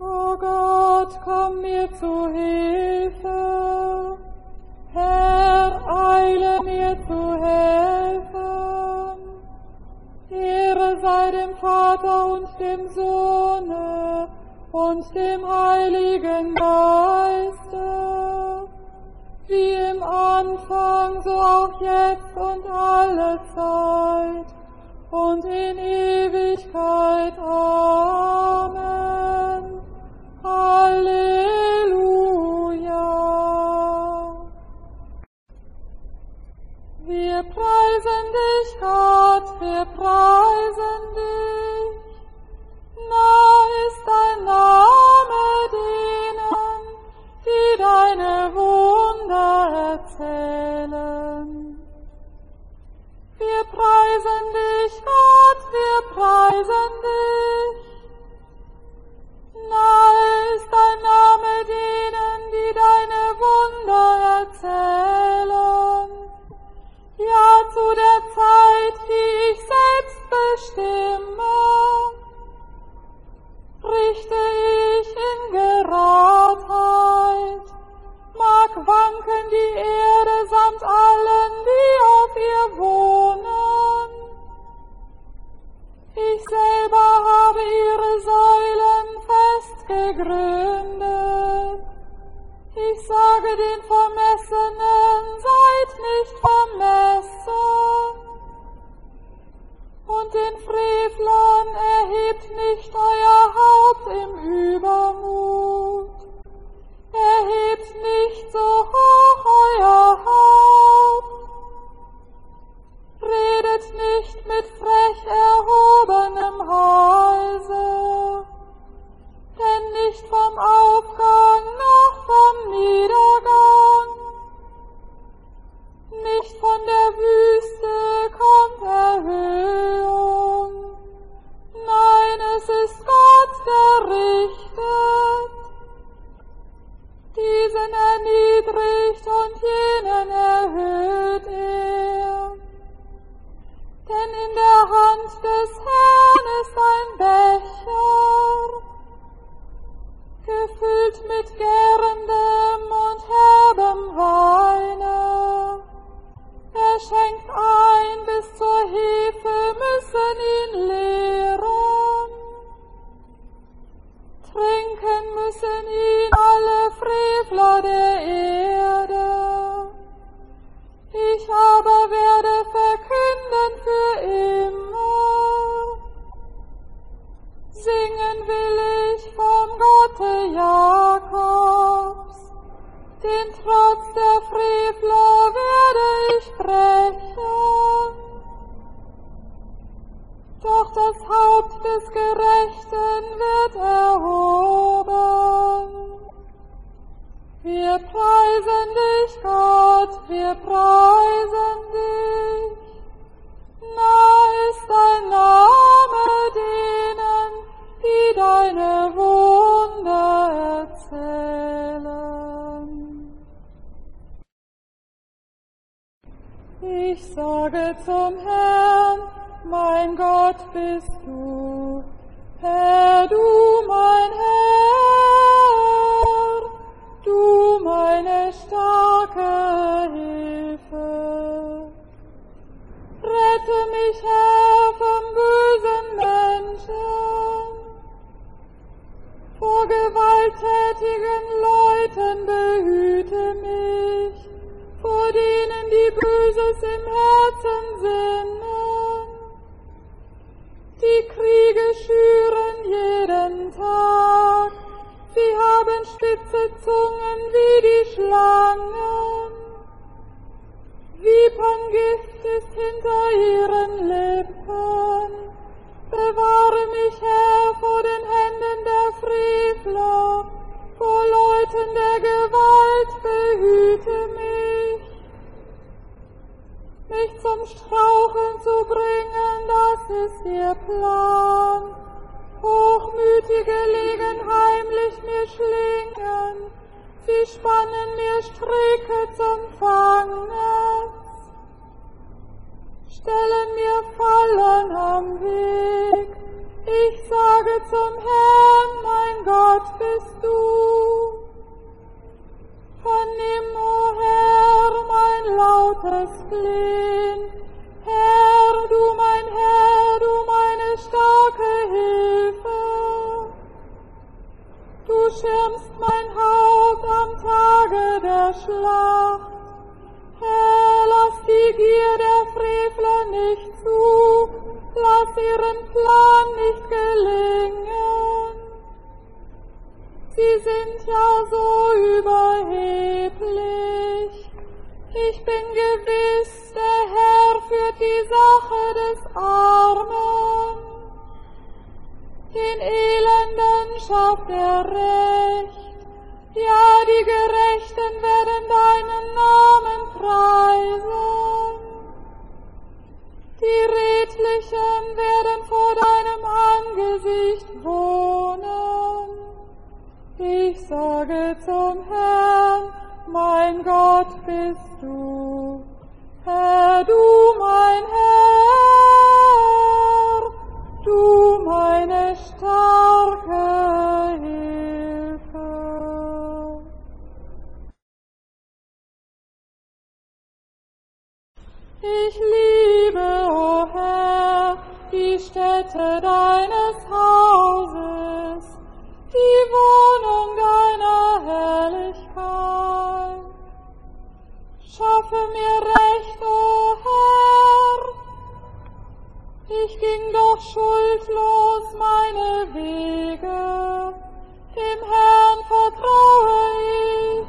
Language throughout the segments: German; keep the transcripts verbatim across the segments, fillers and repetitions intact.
O Gott, komm mir zu Hilfe, Herr, eile mir zu helfen. Ehre sei dem Vater und dem Sohne und dem Heiligen Geiste, wie im Anfang, so auch jetzt und alle Zeit und in Ewigkeit. Amen. Halleluja. Wir preisen dich, Gott, wir preisen dich. Nah ist dein Name denen, die deine Wunder erzählen. Wir preisen dich, Gott, wir preisen dich. Nahe ist dein Name denen, die deine Wunder erzählen. Ja, zu der Zeit, die ich selbst bestimme, richte ich in Geradheit, mag wanken die Erde samt allen, die auf ihr wohnen. Ich selber habe ihre Säulen fest gegründet. Ich sage den Vermessenen, seid nicht vermessen. Und den Frevlern, erhebt nicht euer Haupt im Übermut. Erhebt nicht so hoch euer Haupt. Redet nicht mit frech erhobenem Halse, denn nicht vom Aufgang noch vom Niedergang, nicht von der Wüste kommt Erhöhung. Nein, es ist Gott, der richtet. Diesen erniedrigt und jenen erhöht er. Denn in der Hand des Herrn ist ein Becher, gefüllt mit gärendem und herbem Weine. Er schenkt ein, bis zur Hefe müssen ihn leeren. Trinken müssen ihn alle Frevler der Erde. Ich aber werde verkünden für immer. Singen will ich vom Gotte Jakobs, den Trotz der Frevler werde ich brechen. Doch das Haupt des Gerechten wird erhoben. Wir preisen dich, Gott, wir preisen dich. Nah ist dein Name denen, die deine Wunder erzählen. Ich sage zum Herrn, mein Gott bist du, Herr, du mein Herr, du meine starke Hilfe. Rette mich, Herr, vom bösen Menschen, vor gewalttätigen Leuten behüte mich, vor denen, die Böses im Herzen sinnen. Die Kriege schüren jeden Tag, sie haben spitze Zungen wie die Schlangen. Viperngift ist hinter ihren Lippen. Bewahre mich, Herr, vor den Händen der Frevler, vor Leuten der Gewalt behüte mich. Mich zum Straucheln zu bringen, das ist ihr Plan. Hochmütige legen heimlich mir Schlingen, sie spannen mir Stricke zum Fangnetz. Stellen mir Fallen am Weg, ich sage zum Herrn, mein Gott, Gott bist du. Vernimm, o Herr, mein lautes Flehen. Herr, du mein Herr, du meine starke Hilfe. Du schirmst mein Haupt am Tage der Schlacht. Herr, lass die Gier der Frevler nicht zu, lass ihren Plan nicht gelingen. Sie sind ja so überheblich. Ich bin gewiss, der Herr führt die Sache des Armen. Den Elenden schafft er recht. Ja, die Gerechten werden deinen Namen preisen. Die Redlichen werden vor deinem Angesicht wohnen. Ich sage zum Herrn, mein Gott bist du. Herr, du mein Herr, du meine starke Hilfe. Ich liebe, o Herr, die Stätte deines Hauses, die Wohnung deiner Herrlichkeit. Schaffe mir Recht, o Herr, ich ging doch schuldlos meine Wege, dem Herrn vertraue ich.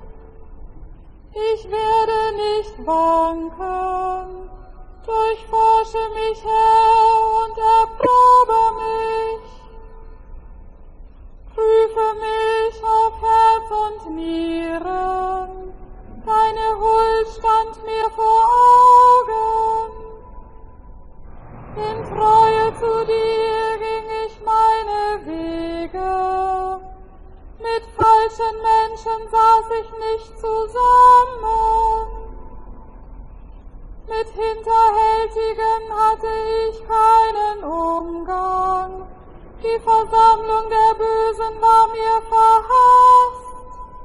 Ich werde nicht wanken, durchforsche mich, Herr, und erprobe mich. Prüfe mich auf Herz und Nieren, deine Huld stand mir vor Augen. In Treue zu dir ging ich meine Wege, mit falschen Menschen saß ich nicht zusammen, mit Hinterhältigen hatte ich keinen Umgang, die Versammlung der Bösen war mir verhasst,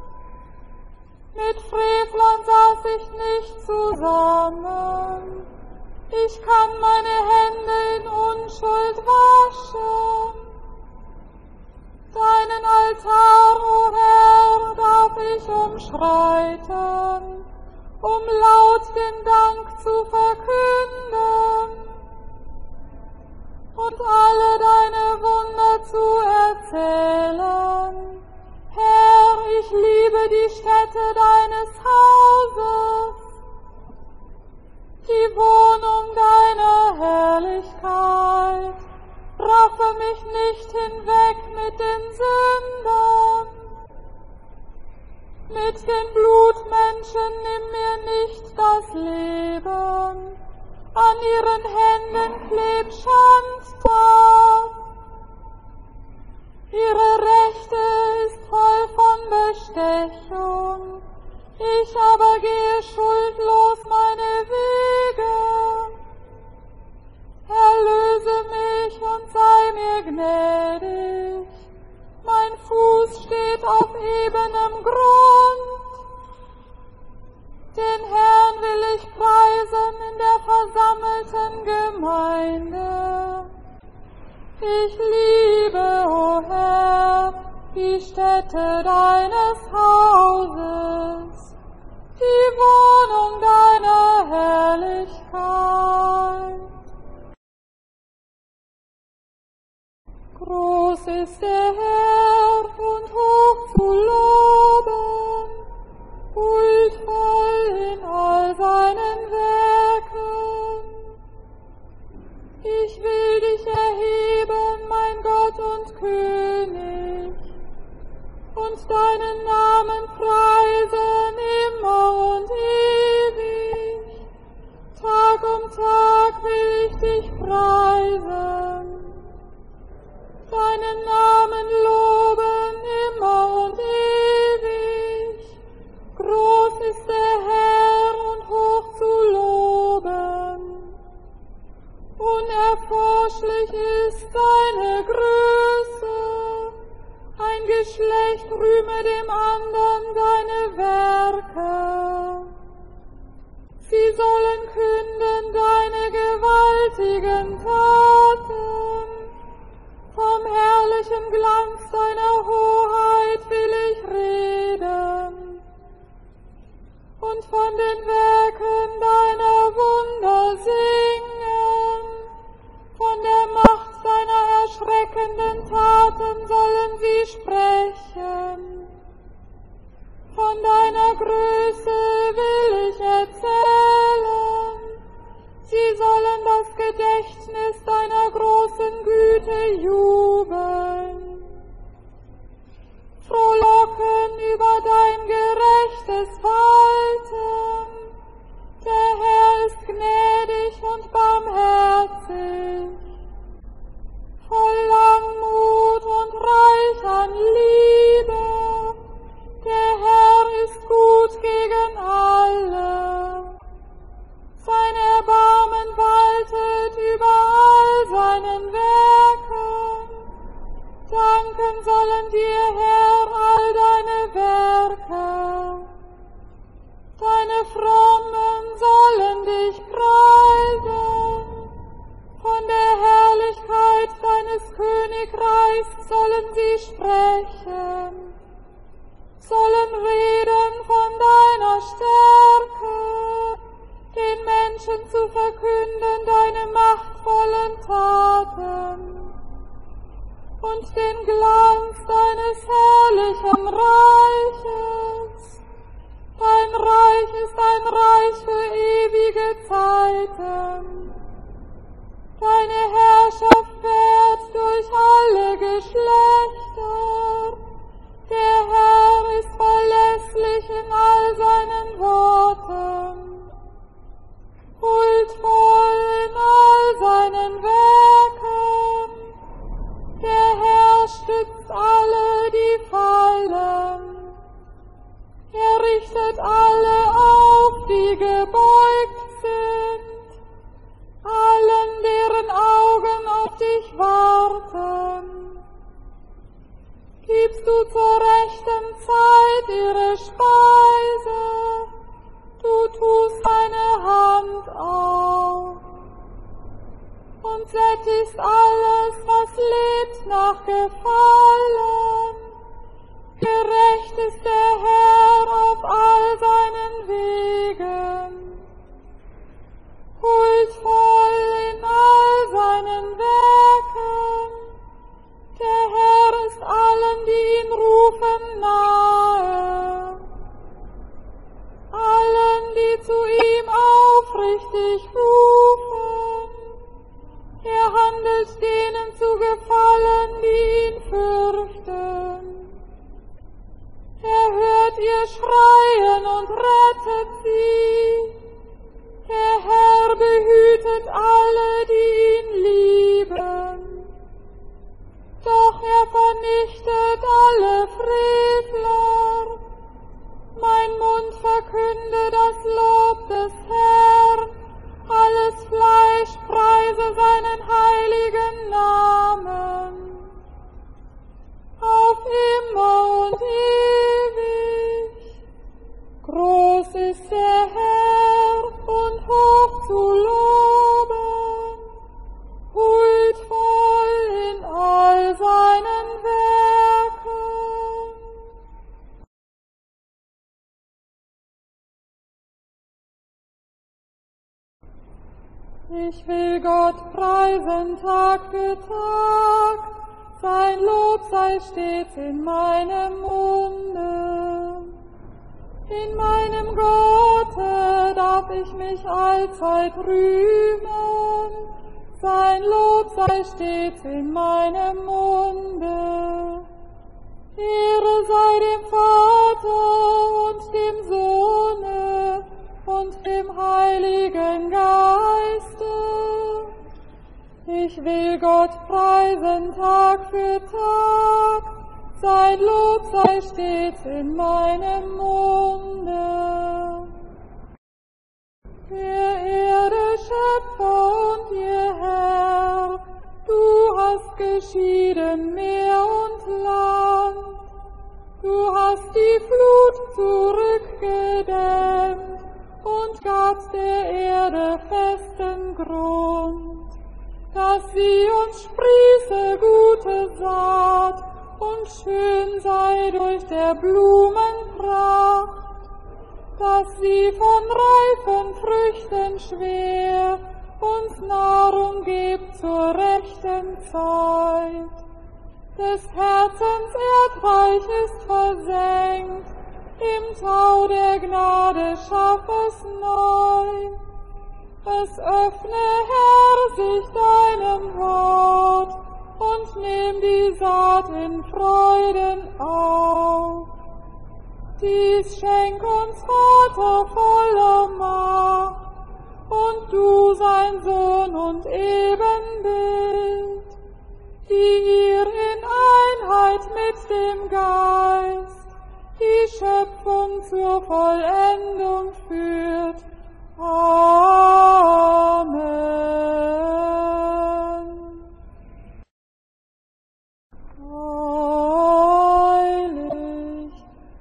mit Frevlern saß ich nicht zusammen, ich kann meine Hände in Unschuld waschen. Deinen Altar, o Herr, darf ich umschreiten, um laut den Dank zu verkünden und alle deine Wunder zu erzählen. Herr, ich liebe die Stätte deines Hauses, die Wohnung deiner Herrlichkeit. Raffe mich nicht hinweg mit den Sündern. Mit den Blutmenschen nimm mir nicht das Leben. An ihren Händen klebt Schandtat. Ihre Rechte ist voll von Bestechung. Ich aber gehe schuldlos meine Wege. Erlöse mich und sei mir gnädig. Mein Fuß steht auf ebenem Grund. Den Herrn will ich preisen in der versammelten Gemeinde. Ich liebe, o Herr, die Stätte deines Hauses, die Wohnung deiner Herrlichkeit. Groß ist der Herr und hoch zu loben, huldvoll in all seinen Werken. Ich will dich erheben, mein Gott und König, und deinen Namen preisen immer und ewig. Tag um Tag will ich dich preisen, deinen Namen loben immer und ewig. Groß ist der Herr und hoch zu loben, unerforschlich ist deine Größe. Ein erschreckenden Taten sollen sie sprechen. Von deiner Größe will ich erzählen. Sie sollen das Gedächtnis deiner großen Güte jubeln. Frohlocken über dein gerechtes Walten. Der Herr ist gnädig und barmherzig, voll Langmut und reich an Liebe. Der Herr ist gut gegen alle. Sein Erbarmen waltet über all seinen Werken. Danken sollen dir, Herr, all deine Werke. Deine Frommen sollen dich preisen. Von der Herrlichkeit deines Königreichs sollen sie sprechen, sollen reden von deiner Stärke, den Menschen zu verkünden deine machtvollen Taten und den Glanz deines herrlichen Reiches. Dein Reich ist ein Reich für ewige Zeiten. Deine Herrschaft währt durch alle Geschlechter. Der Herr ist verlässlich in all seinen Worten, huldvoll in all seinen Werken. Der Herr stützt alle, die fallen. Er richtet alle auf, die gebeugt sind, allen, deren Augen auf dich warten. Gibst du zur rechten Zeit ihre Speise, du tust deine Hand auf und sättigst alles, was lebt, nach Gefallen. Gerecht ist der Herr auf all seinen Wegen, huldvoll in all seinen Werken. Der Herr ist allen, die ihn rufen, nahe, allen, die zu ihm aufrichtig rufen. Er handelt denen zu gefallen, die ihn fürchten. Er hört ihr Schreien und rettet sie. Der Herr behütet alle, die ihn lieben. Doch er vernichtet alle Frevler. Mein Mund verkünde das Lob des Herrn. Alles Fleisch preise seinen heiligen Namen. Auf immer und ewig. Groß ist der Herr und hoch zu loben, huldvoll in all seinen Werken. Ich will Gott preisen Tag für Tag, sein Lob sei stets in meinem Munde. In meinem Gotte darf ich mich allzeit rühmen, sein Lob sei stets in meinem Munde. Ehre sei dem Vater und dem Sohne und dem Heiligen Geiste. Ich will Gott preisen Tag für Tag, sein Lob sei stets in meinem Munde. Der Erde Schöpfer und ihr Herr, du hast geschieden Meer und Land, du hast die Flut zurückgedämmt und gabst der Erde festen Grund, dass sie uns sprieße gute Saat und schön sei durch der Blumen Pracht, dass sie von reifen Früchten schwer uns Nahrung gibt zur rechten Zeit. Des Herzens Erdreich ist versenkt, im Tau der Gnade schaff es neu. Es öffne, Herr, sich deinem Wort und nimm die Saat in Freuden auf. Dies schenk uns, Vater, voller Macht, und du sein Sohn und Ebenbild, die ihr in Einheit mit dem Geist die Schöpfung zur Vollendung führt. Amen. Heilig,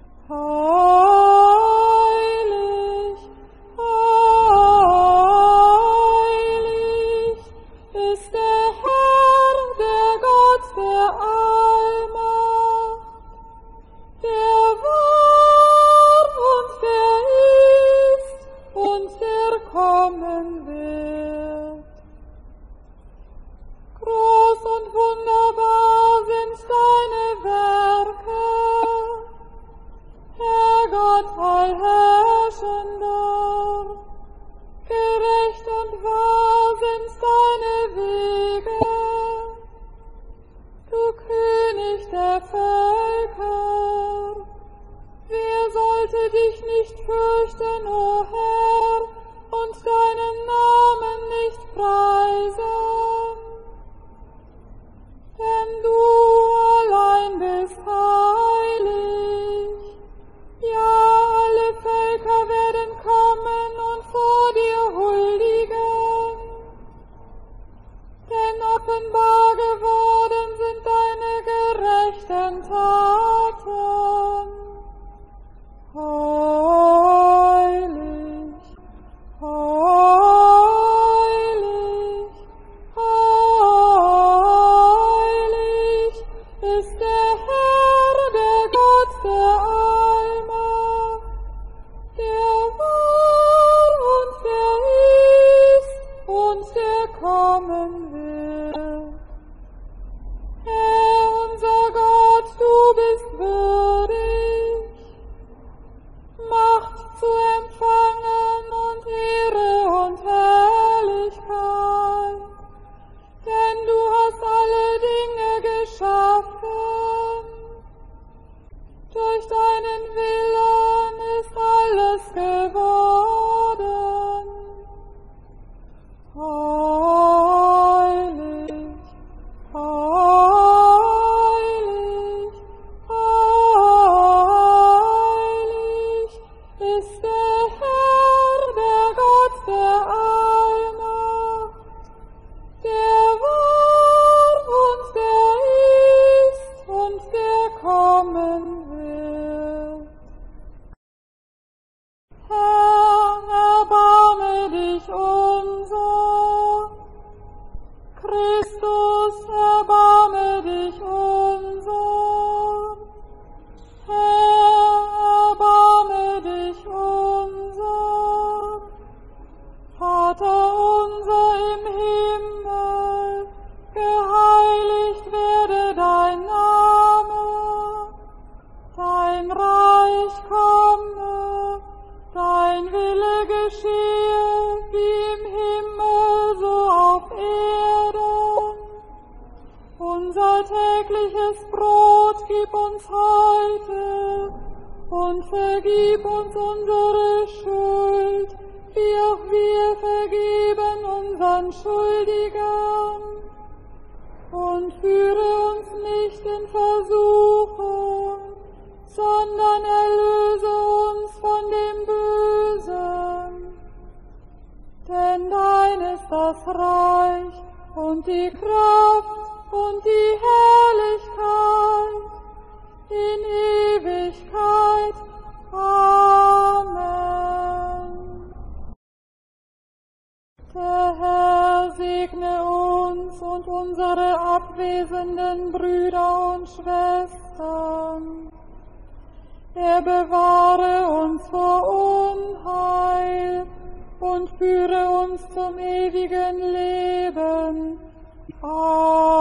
heilig, heilig ist der Herr, der Gott der Allmacht, der war und der ist und der kommen wird. Groß und wunderbar sind deine Werke, Herr Gott allherrschender. Gerecht und wahr sind deine Wege, du König der Völker. Wer sollte dich nicht fürchten, o Herr, und deinen Namen nicht preisen? Denn du allein bist heilig. Ja, alle Völker werden kommen und vor dir huldigen. Denn offenbar geworden sind deine gerechten Taten. Heilig, heilig, heilig ist der Herr, der Gott der Allmacht, der war und der ist und der kommen wird. Herr, unser Gott, du bist würdig, Macht zu empfangen und Ehre und Herrlichkeit, denn du hast alle Dinge geschaffen. Durch deinen Willen ist alles geworden. Heilig, heilig, heilig ist der Herr, der Gott der Allmacht, der war und der ist und der kommen wird. Herr, erbarme dich unser. Christus, erbarme dich unser. Herr, erbarme dich unser. Vater unser im Himmel, geheiligt werde dein Name, dein Reich komme, dein Wille geschehe, wie im Himmel so auf Erden. Unser tägliches Brot gib uns heute und vergib uns unsere Schuld, wie auch wir vergeben unseren Schuldigern. Und führe uns nicht in Versuchung, sondern erlöse uns von dem Bösen. Denn dein ist das Reich und die Kraft und die Herrlichkeit in Ewigkeit. Amen. Der Herr segne uns und unsere abwesenden Brüder und Schwestern. Er bewahre uns vor Unheil und führe uns zum ewigen Leben. Amen.